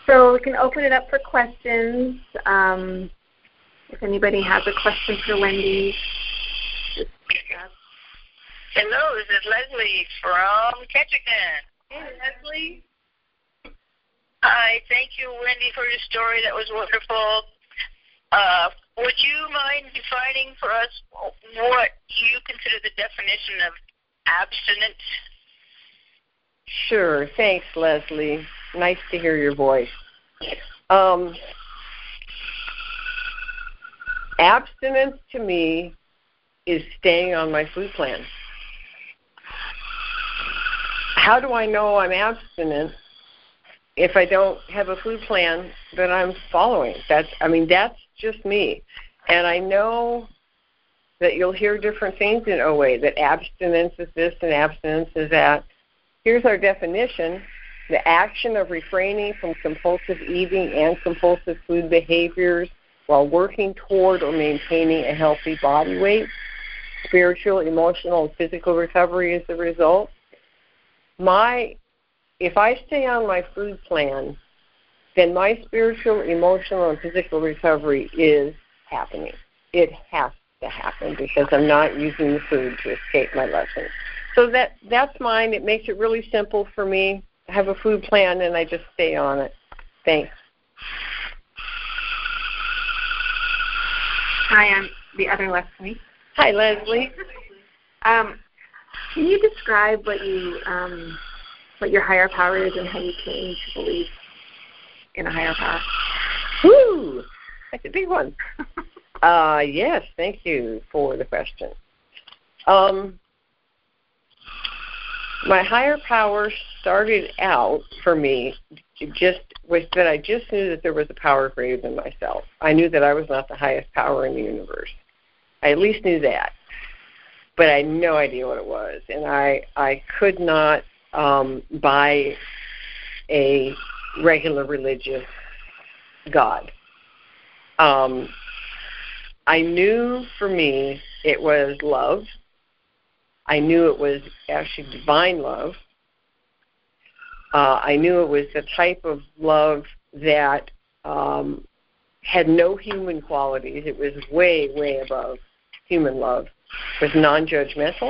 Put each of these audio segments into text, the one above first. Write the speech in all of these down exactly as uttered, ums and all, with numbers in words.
So we can open it up for questions. Um, if anybody has a question for Wendy, just pick up. Hello, this is Leslie from Ketchikan. Hey, Leslie. Hi, thank you, Wendy, for your story. That was wonderful. Uh, would you mind defining for us what you consider the definition of abstinence? Sure. Thanks, Leslie. Nice to hear your voice. Um, abstinence to me is staying on my food plan. How do I know I'm abstinent if I don't have a food plan that I'm following? That's, I mean, that's just me. And I know that you'll hear different things in O A, that abstinence is this and abstinence is that. Here's our definition: the action of refraining from compulsive eating and compulsive food behaviors while working toward or maintaining a healthy body weight. Spiritual, emotional, and physical recovery is the result. My, if I stay on my food plan, then my spiritual, emotional, and physical recovery is happening. It has to happen because I'm not using the food to escape my lessons. So that that's mine. It makes it really simple for me. I have a food plan, and I just stay on it. Thanks. Hi, I'm the other Leslie. Hi, Leslie. Um, can you describe what you um, what your higher power is and how you came to believe in a higher power? Woo! That's a big one. uh, yes, thank you for the question. Um, my higher power started out for me just with that I just knew that there was a power greater than myself. I knew that I was not the highest power in the universe. I at least knew that. But I had no idea what it was. And I, I could not um, buy a regular religious God. Um, I knew for me it was love. I knew it was actually divine love. Uh, I knew it was the type of love that um, had no human qualities. It was way, way above human love. It was non-judgmental.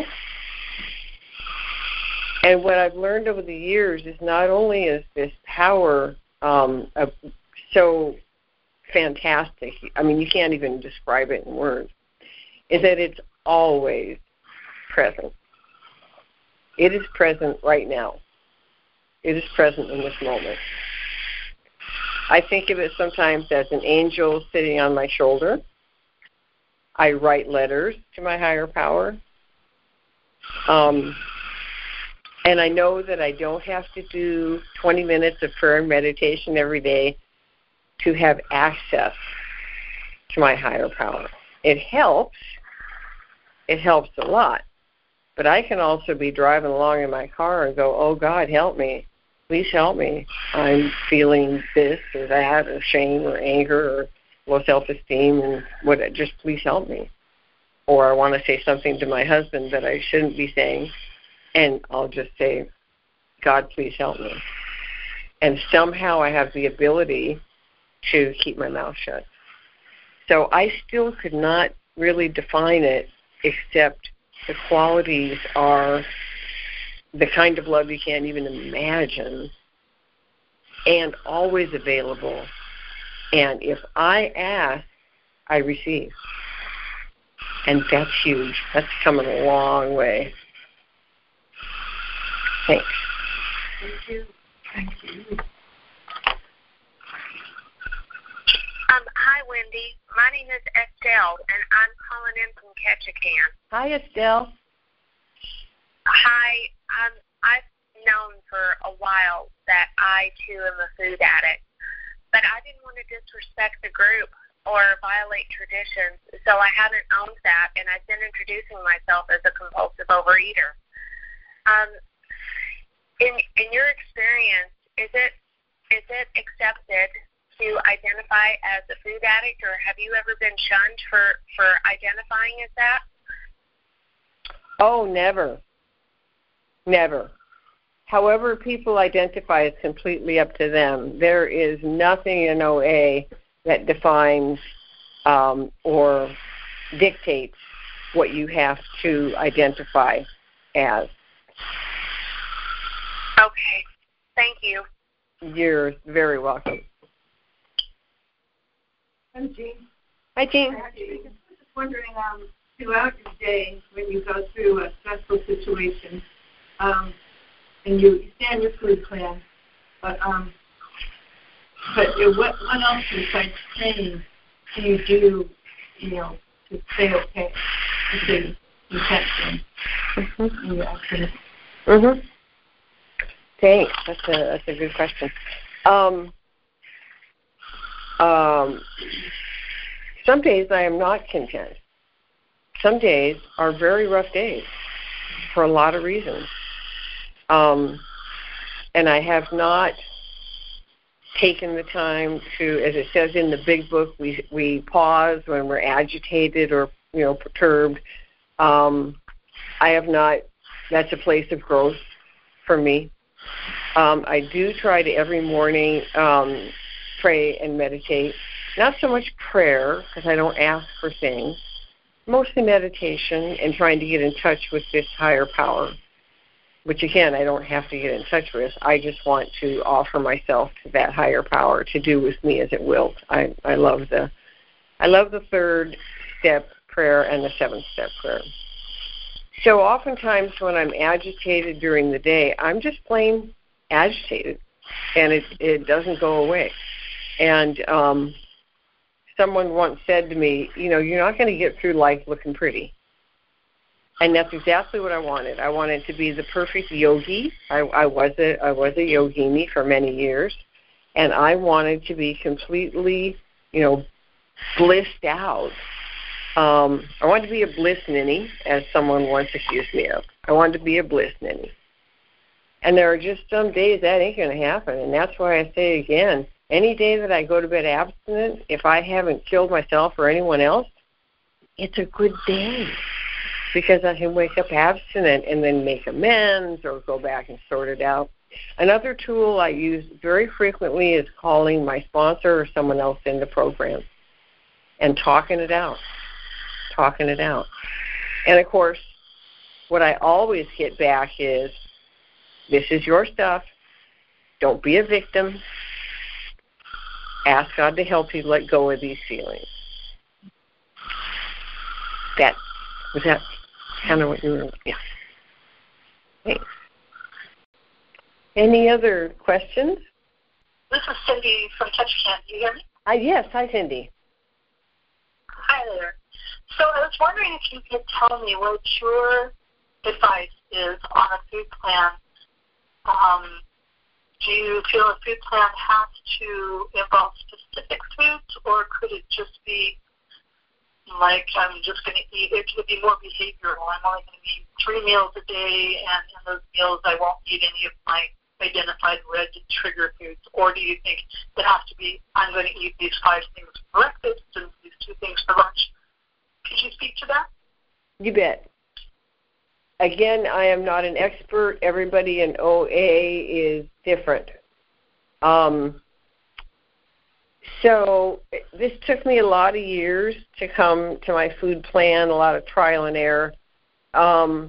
And what I've learned over the years is not only is this power um, of, so fantastic, I mean, you can't even describe it in words, is that it's always present. It is present right now. It is present in this moment. I think of it sometimes as an angel sitting on my shoulder. I write letters to my higher power. Um, and I know that I don't have to do twenty minutes of prayer and meditation every day to have access to my higher power. It helps. It helps a lot. But I can also be driving along in my car and go, oh, God, help me. Please help me. I'm feeling this or that or shame or anger or low self-esteem and what. Just please help me. Or I want to say something to my husband that I shouldn't be saying, and I'll just say, God, please help me. And somehow I have the ability to keep my mouth shut. So I still could not really define it, except the qualities are the kind of love you can't even imagine and always available. And if I ask, I receive. And that's huge. That's coming a long way. Thanks. Thank you. Thank you. Um, hi, Wendy. My name is Estelle, and I'm calling in from Ketchikan. Hi, Estelle. Hi. Um, I've known for a while that I, too, am a food addict, but I didn't want to disrespect the group or violate traditions, so I haven't owned that, and I've been introducing myself as a compulsive overeater. Um, in in your experience, is it is it accepted to identify as a food addict, or have you ever been shunned for, for identifying as that? Oh, never. Never. however people identify is completely up to them. There is nothing in O A that defines um, or dictates what you have to identify as. Okay. Thank you. You're very welcome. I'm Jean. Hi, Jean. I was just wondering, um, throughout your day, when you go through a stressful situation, um, and you stay on your food plan, but um, but what what else besides praying do you do, you know, to stay okay, to stay intention Mm-hmm. in your accident? Mm-hmm. Thanks. That's a that's a good question. Um, um, some days I am not content. Some days are very rough days for a lot of reasons. Um, and I have not taken the time to, as it says in the big book, we we pause when we're agitated or, you know, perturbed. Um, I have not, that's a place of growth for me. Um, I do try to every morning um, pray and meditate. Not so much prayer, because I don't ask for things. Mostly meditation and trying to get in touch with this higher power, which, again, I don't have to get in touch with. I just want to offer myself to that higher power to do with me as it will. I, I love the I love the third step prayer and the seventh step prayer. So oftentimes when I'm agitated during the day, I'm just plain agitated, and it it doesn't go away. And um, someone once said to me, you know, you're not going to get through life looking pretty. And that's exactly what I wanted. I wanted to be the perfect yogi. I, I was a I was a yogini for many years, and I wanted to be completely, you know, blissed out. Um, I wanted to be a bliss ninny, as someone once accused me of. I wanted to be a bliss ninny. And there are just some days that ain't going to happen, and that's why I say again, any day that I go to bed abstinent, if I haven't killed myself or anyone else, it's a good day, because I can wake up abstinent and then make amends or go back and sort it out. Another tool I use very frequently is calling my sponsor or someone else in the program and talking it out, talking it out. And, of course, what I always get back is, this is your stuff. Don't be a victim. Ask God to help you let go of these feelings. That, was that kind of what you were, yeah. Thanks. Any other questions? This is Cindy from TouchCan. Do you hear me? Uh, yes. Hi, Cindy. Hi there. So I was wondering if you could tell me what your advice is on a food plan. Um, do you feel a food plan has to involve specific foods, or could it just be like I'm just going to eat? It could be more behavioral. I'm only going to eat three meals a day, and in those meals I won't eat any of my identified red trigger foods. Or do you think it has to be, I'm going to eat these five things for breakfast and these two things for lunch? Could you speak to that? You bet. Again, I am not an expert. Everybody in O A is different. Um, so this took me a lot of years to come to my food plan, a lot of trial and error. Um,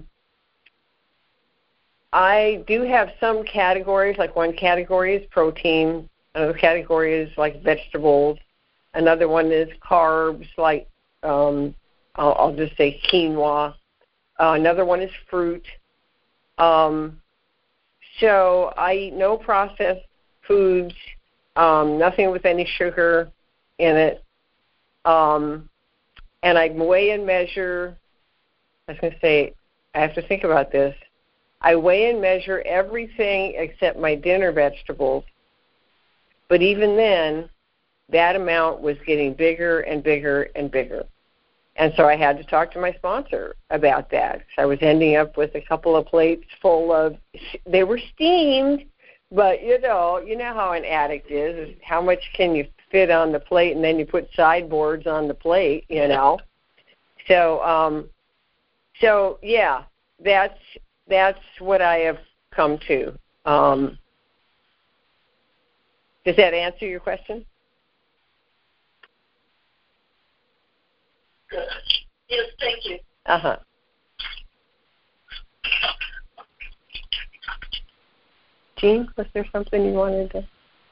I do have some categories, like one category is protein, another category is like vegetables, another one is carbs, like um, I'll, I'll just say quinoa. Uh, another one is fruit. Um, so I eat no processed foods, um, nothing with any sugar in it. Um, and I weigh and measure, I was going to say, I have to think about this. I weigh and measure everything except my dinner vegetables. But even then, that amount was getting bigger and bigger and bigger. And so I had to talk to my sponsor about that. I was ending up with a couple of plates full of, they were steamed, but, you know, you know how an addict is, is how much can you fit on the plate, and then you put sideboards on the plate, you know. So, um, so yeah, that's that's what I have come to. Um, does that answer your question? Good. Yes, thank you. Uh-huh. Jean, was there something you wanted to?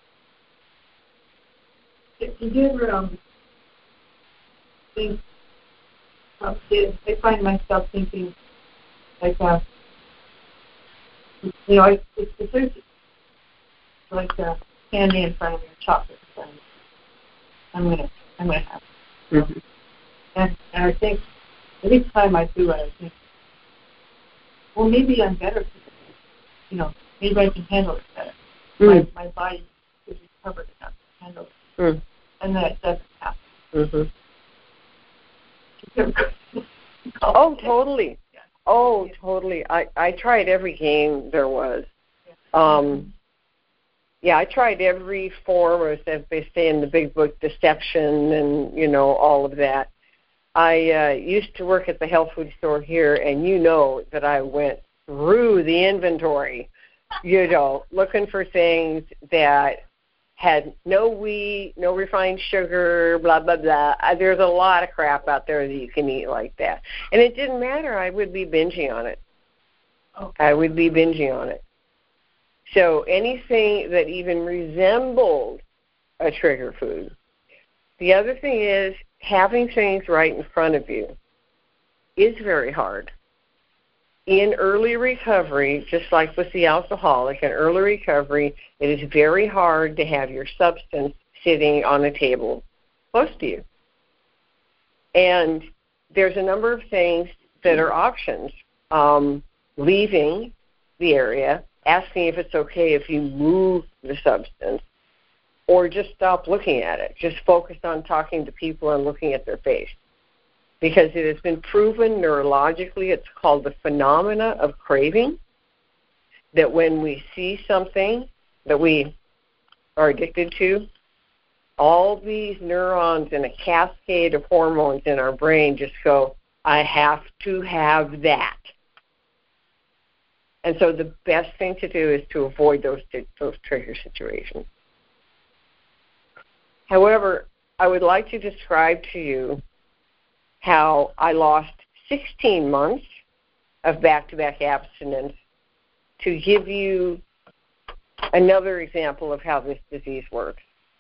If you ever um, think, um, I find myself thinking, like, uh, you know, I, it's, it's like uh, candy in front of me, or chocolate in front of me. I'm gonna, I'm gonna have it. Mm-hmm. And, and I think every time I do it, I think, well, maybe I'm better for this. You know, maybe I can handle it better. Mm. My, my body is recovered enough to handle it. Mm. And that doesn't happen. Mm-hmm. Oh, totally. Yeah. Oh, totally. I, I tried every game there was. Um, yeah, I tried every form, or as they say in the big book, deception and, you know, all of that. I uh, used to work at the health food store here, and you know that I went through the inventory, you know, looking for things that had no wheat, no refined sugar, blah, blah, blah. There's a lot of crap out there that you can eat like that. And it didn't matter. I would be binging on it. Okay. I would be binging on it. So anything that even resembled a trigger food. The other thing is having things right in front of you is very hard. In early recovery, just like with the alcoholic, in early recovery, it is very hard to have your substance sitting on a table close to you. And there's a number of things that are options. Um, leaving the area, asking if it's okay if you move the substance, or just stop looking at it. Just focus on talking to people and looking at their face. Because it has been proven neurologically, it's called the phenomena of craving, that when we see something that we are addicted to, all these neurons in a cascade of hormones in our brain just go, I have to have that. And so the best thing to do is to avoid those those trigger situations. However, I would like to describe to you how I lost sixteen months of back-to-back abstinence to give you another example of how this disease works.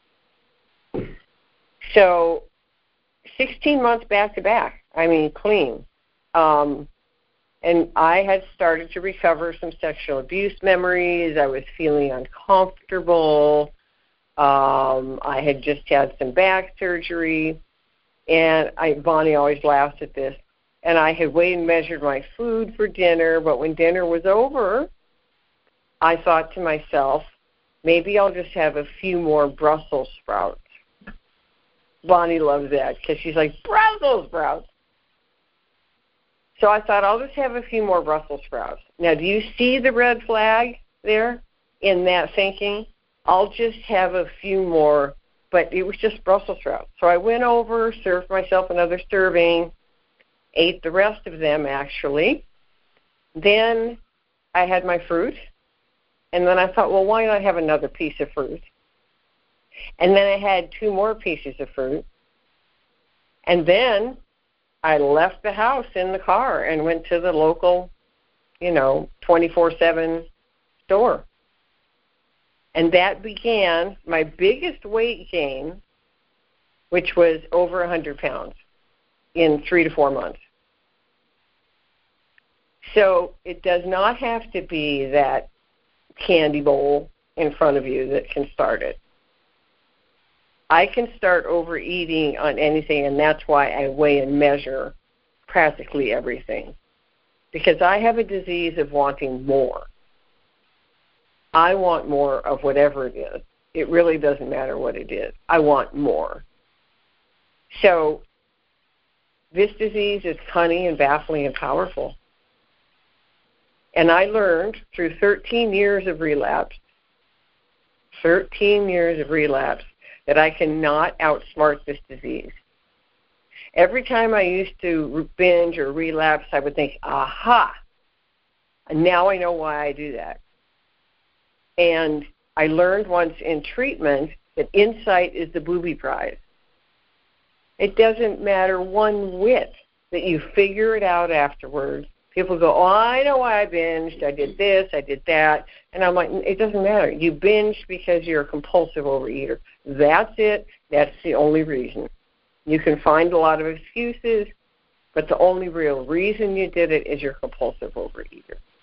So sixteen months back-to-back, I mean clean. Um, and I had started to recover some sexual abuse memories. I was feeling uncomfortable. Um, I had just had some back surgery, and I, Bonnie always laughs at this, and I had weighed and measured my food for dinner, but when dinner was over, I thought to myself, maybe I'll just have a few more Brussels sprouts. Bonnie loves that because she's like, Brussels sprouts. So I thought, I'll just have a few more Brussels sprouts. Now, do you see the red flag there in that thinking? I'll just have a few more, but it was just Brussels sprouts. So I went over, served myself another serving, ate the rest of them, actually. Then I had my fruit, and then I thought, well, why not have another piece of fruit? And then I had two more pieces of fruit. And then I left the house in the car and went to the local, you know, twenty-four seven store. And that began my biggest weight gain, which was over one hundred pounds in three to four months. So it does not have to be that candy bowl in front of you that can start it. I can start overeating on anything, and that's why I weigh and measure practically everything. Because I have a disease of wanting more. I want more of whatever it is. It really doesn't matter what it is. I want more. So this disease is cunning and baffling and powerful. And I learned through thirteen years of relapse, thirteen years of relapse, that I cannot outsmart this disease. Every time I used to binge or relapse, I would think, aha, and now I know why I do that. And I learned once in treatment that insight is the booby prize. It doesn't matter one whit that you figure it out afterwards. People go, oh, I know why I binged. I did this, I did that. And I'm like, it doesn't matter. You binged because you're a compulsive overeater. That's it. That's the only reason. You can find a lot of excuses, but the only real reason you did it is you're a compulsive overeater.